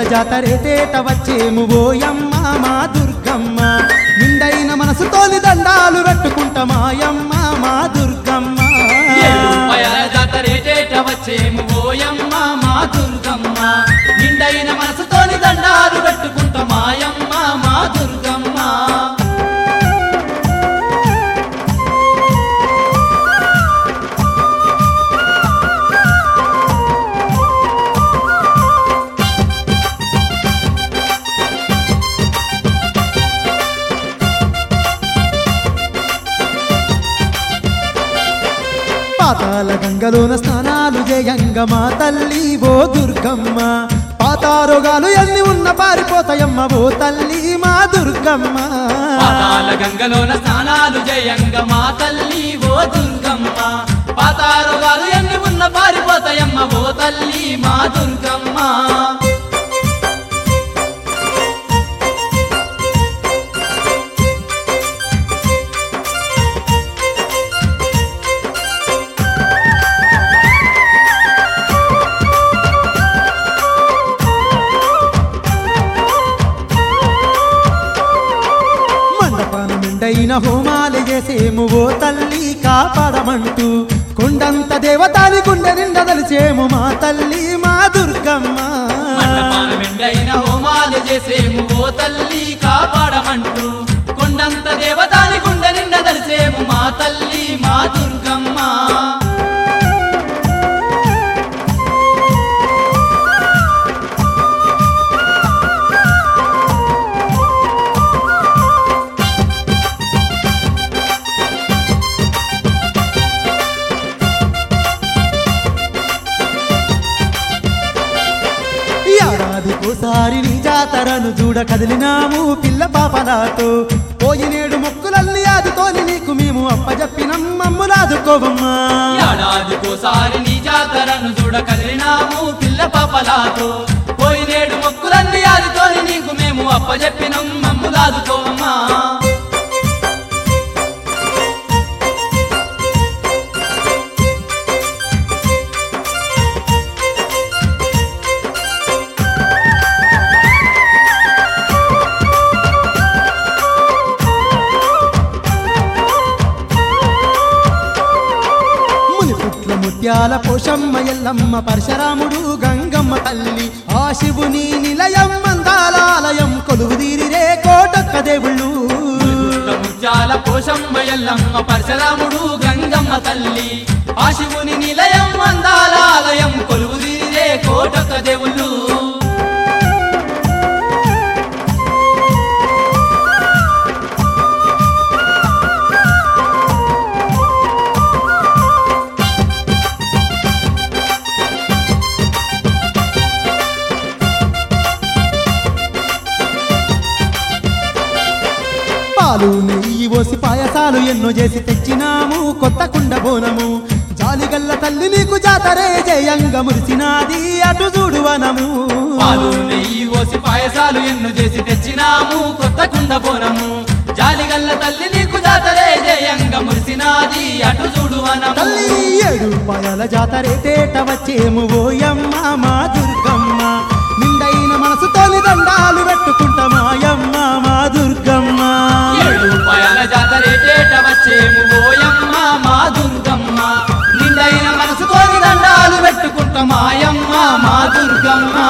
జాతరేటేట వచ్చేము ఓయమ్మ మా దుర్గమ్మ నిండైన మనసుతోని దండాలు పెట్టుకుంటామాయమ్మ మా దుర్గమ్మ జాతరేటేట వచ్చేము ఓయమ్మ మా దుర్గమ్మ నిండైన మనసుతోని దండాలు పెట్టుకుంటామాయమ్మ మా దుర్గమ్మ పాతాల గంగలోన స్నానాలు జయంగ మా తల్లి ఓ దుర్గమ్మ పాతారోగాలు ఎన్ని ఉన్న పారిపోతాయమ్మ ఓ తల్లి మా దుర్గమ్మ పాతాల గంగలోన స్నానాలు జయంగ మా తల్లి ఓ దుర్గమ్మ పాతారోగాలు ఎన్ని ఉన్న పారిపోతాయమ్మ ఓ తల్లి మా దుర్గమ్మ నిండైన హోమాలు చేసేము ఓ తల్లి కాపాడమంటూ కొండంత దేవతాని గుండె నిండదలిచేము మా తల్లి మా దుర్గమ్మ నిండైన హోమాలు చేసేము ఓ తల్లి కాపాడమంటూ కొండంత దేవతాని గుండె నిండదలిచేము మా తల్లి మా దుర్గమ్మ ఏడాదికోసారి నీ జాతరను చూడ కదిలినాము పిల్ల పాపలాతో పోయినేడు మొక్కులల్లి ఆదుతోని నీకు మేము అప్పజెప్పినం మమ్ములాదుకోవమ్మా ఏడాదికోసారి నీ జాతరను చూడ కదిలినాము పిల్ల పాపలాతో పోయినేడు మొక్కులల్లి ఆదుతోని నీకు మేము అప్పజెప్పినం మమ్ములాదుకోవమ్మా ముత్యాల పోషమ్మ ఎల్లమ్మ పరశురాముడు గంగమ్మ తల్లి ఆ శివుని నిలయం మందాలయం కొలువుదీరిరే కోటొక్క దేవుళ్ళు ముత్యాల పోషమ్మ ఎల్లమ్మ పరశురాముడు గంగమ్మ తల్లి ఆ శివుని నిలయం మందాలయం కొలువుదీరిరే కోటొక్క దేవుళ్ళు పాలు నెయ్యి పోసి పాయసాలు ఎన్నో చేసి తెచ్చినాము కొత్త కుండ బోనము జాలిగల్ల తల్లి నీకు జాతరే జయంగా మురిసినాది అటు చూడువనము పాలు నెయ్యి పోసి పాయసాలు ఎన్నో చేసి తెచ్చినాము కొత్త కుండ బోనము జాలిగల్ల తల్లి నీకు జాతరే జయంగా మురిసినాది అటు చూడువనము తల్లి ఏడు పాయల జాతరేటేట వచ్చేము ఓయమ్మ మా దుర్గమ్మ నిండైన మనసుతోని దండాలు పెట్టుకుంటామాయమ్మ మా దుర్గమ్మ ఏడు పాయల జాతరేటేట వచ్చేము ఓయమ్మ మా దుర్గమ్మ నిండైన మనసుతోని దండాలు పెట్టుకుంటామాయమ్మ మా దుర్గమ్మ